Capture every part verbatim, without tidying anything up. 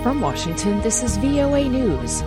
From Washington, this is V O A News.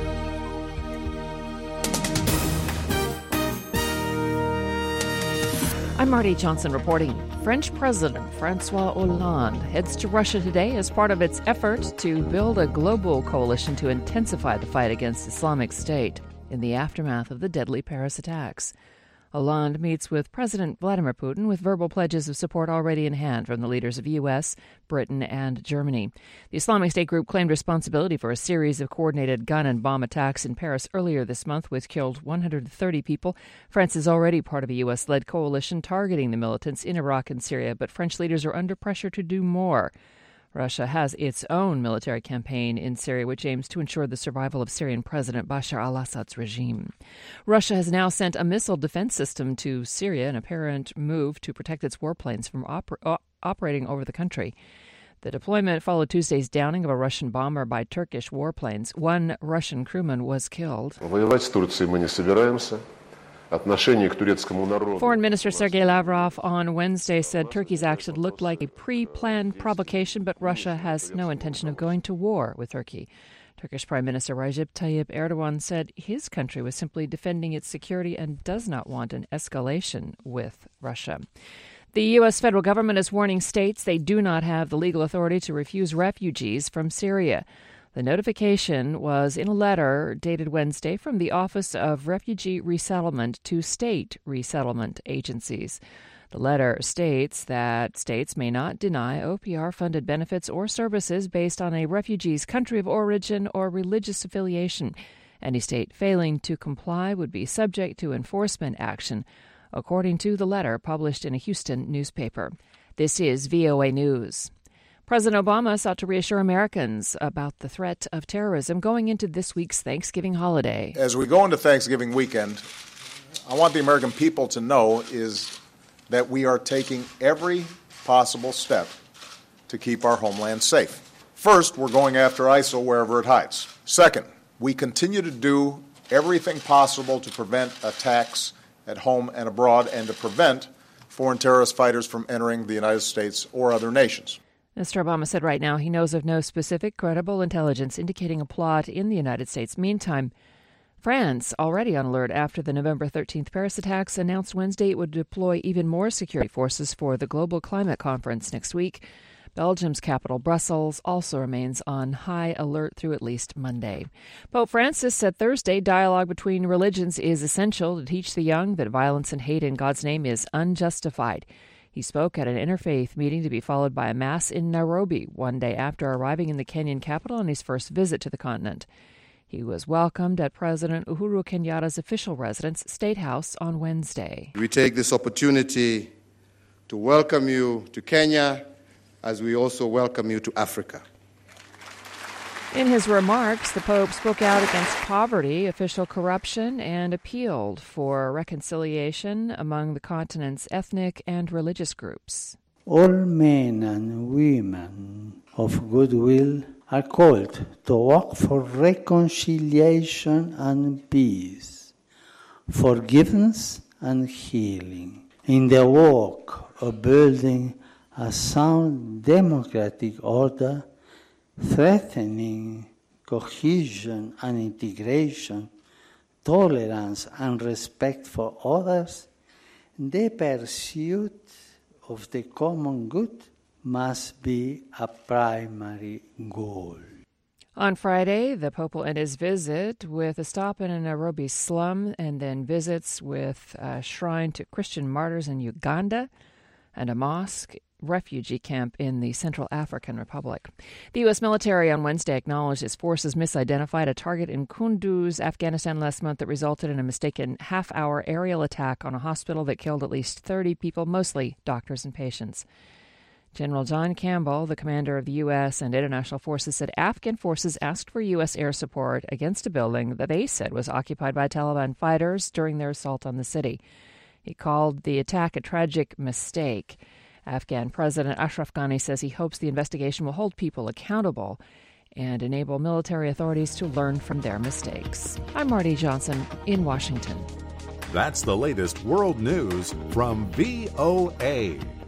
I'm Marty Johnson reporting. French President François Hollande heads to Russia today as part of its effort to build a global coalition to intensify the fight against Islamic State in the aftermath of the deadly Paris attacks. Hollande meets with President Vladimir Putin with verbal pledges of support already in hand from the leaders of the U S, Britain, and Germany. The Islamic State group claimed responsibility for a series of coordinated gun and bomb attacks in Paris earlier this month, which killed one hundred thirty people. France is already part of a U S-led coalition targeting the militants in Iraq and Syria, but French leaders are under pressure to do more. Russia has its own military campaign in Syria, which aims to ensure the survival of Syrian President Bashar al-Assad's regime. Russia has now sent a missile defense system to Syria, an apparent move to protect its warplanes from oper- op- operating over the country. The deployment followed Tuesday's downing of a Russian bomber by Turkish warplanes. One Russian crewman was killed. Воевать с Турцией мы не собираемся. Foreign Minister Sergei Lavrov on Wednesday said Turkey's action looked like a pre-planned provocation, but Russia has no intention of going to war with Turkey. Turkish Prime Minister Recep Tayyip Erdogan said his country was simply defending its security and does not want an escalation with Russia. The U S federal government is warning states they do not have the legal authority to refuse refugees from Syria. The notification was in a letter dated Wednesday from the Office of Refugee Resettlement to state resettlement agencies. The letter states that states may not deny O P R-funded benefits or services based on a refugee's country of origin or religious affiliation. Any state failing to comply would be subject to enforcement action, according to the letter published in a Houston newspaper. This is V O A News. President Obama sought to reassure Americans about the threat of terrorism going into this week's Thanksgiving holiday. As we go into Thanksgiving weekend, I want the American people to know is that we are taking every possible step to keep our homeland safe. First, we're going after ISIL wherever it hides. Second, we continue to do everything possible to prevent attacks at home and abroad and to prevent foreign terrorist fighters from entering the United States or other nations. Mister Obama said right now he knows of no specific credible intelligence indicating a plot in the United States. Meantime, France, already on alert after the November thirteenth Paris attacks, announced Wednesday it would deploy even more security forces for the Global Climate Conference next week. Belgium's capital, Brussels, also remains on high alert through at least Monday. Pope Francis said Thursday dialogue between religions is essential to teach the young that violence and hate in God's name is unjustified. He spoke at an interfaith meeting to be followed by a mass in Nairobi one day after arriving in the Kenyan capital on his first visit to the continent. He was welcomed at President Uhuru Kenyatta's official residence, State House, on Wednesday. We take this opportunity to welcome you to Kenya, as we also welcome you to Africa. In his remarks, the Pope spoke out against poverty, official corruption, and appealed for reconciliation among the continent's ethnic and religious groups. All men and women of goodwill are called to work for reconciliation and peace, forgiveness and healing, in the work of building a sound democratic order threatening cohesion and integration, tolerance and respect for others, the pursuit of the common good must be a primary goal. On Friday, the Pope will end his visit with a stop in a Nairobi slum and then visits with a shrine to Christian martyrs in Uganda and a mosque refugee camp in the Central African Republic. The U S military on Wednesday acknowledged its forces misidentified a target in Kunduz, Afghanistan last month that resulted in a mistaken half-hour aerial attack on a hospital that killed at least thirty people, mostly doctors and patients. General John Campbell, the commander of the U S and international forces, said Afghan forces asked for U S air support against a building that they said was occupied by Taliban fighters during their assault on the city. He called the attack a tragic mistake. Afghan President Ashraf Ghani says he hopes the investigation will hold people accountable and enable military authorities to learn from their mistakes. I'm Marty Johnson in Washington. That's the latest world news from V O A.